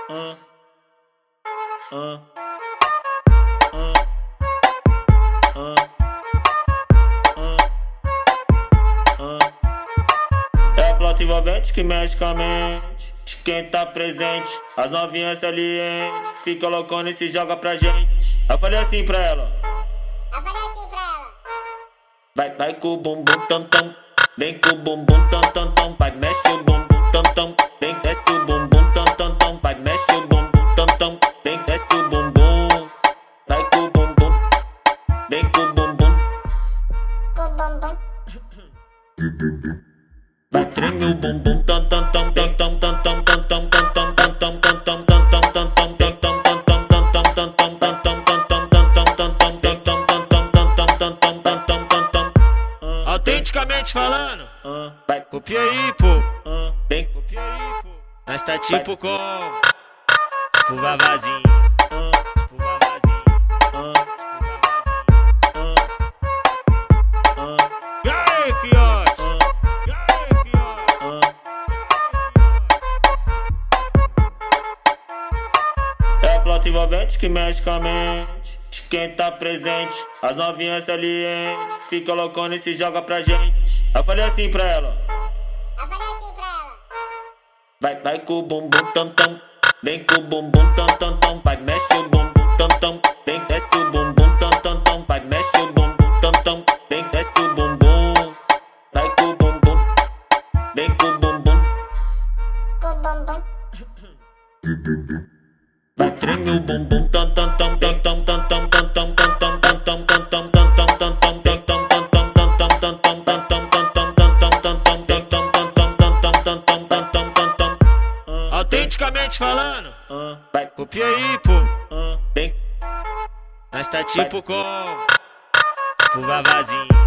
uh, uh, É a flauta envolvente que mexe com a mente de quem tá presente. As novinhas salientes fica loucona e se joga pra gente. Eu falei assim pra ela. Vai com o bumbum tam tam. Vem com o bumbum tam tam tam. Vai mexe o bumbum tam tam. Vem desce o bumbum tam tam tam. Vai mexe o bumbum tam tam. Vem desce o bumbum. Vai com o bumbum. Vem com o bumbum. Vai treme o bumbum tam tam tam tam tam tam tam tam tam tam tam tam tam tam tam tam Autenticamente falando, copia aí, pô. Copia aí, pô. Nós tá tipo como? Tipo Vavazinho. Tipo Vavazinho. E aí, fiote? E aí, fiote? É a flauta envolvente que mexe com a mente de quem tá presente. As novinhas salientes fica loucona e se joga pra gente. Eu falei assim pra ela. Vai com o bumbum tam tam. Vem com o bumbum tam tam tam. Vai mexe o bumbum tam tam. Vem desce o bumbum tam tam tam. Vai mexe o bumbum tam tam. Vem desce o bumbum. Vai com o bumbum. Vem com o bumbum. Vai treme o bumbum tam tam tam tam tam tam tam tam tam tam tam tam tam tam tam Autenticamente falando, copia aí, pô. Nós tá tipo como? Tipo Vavazinho.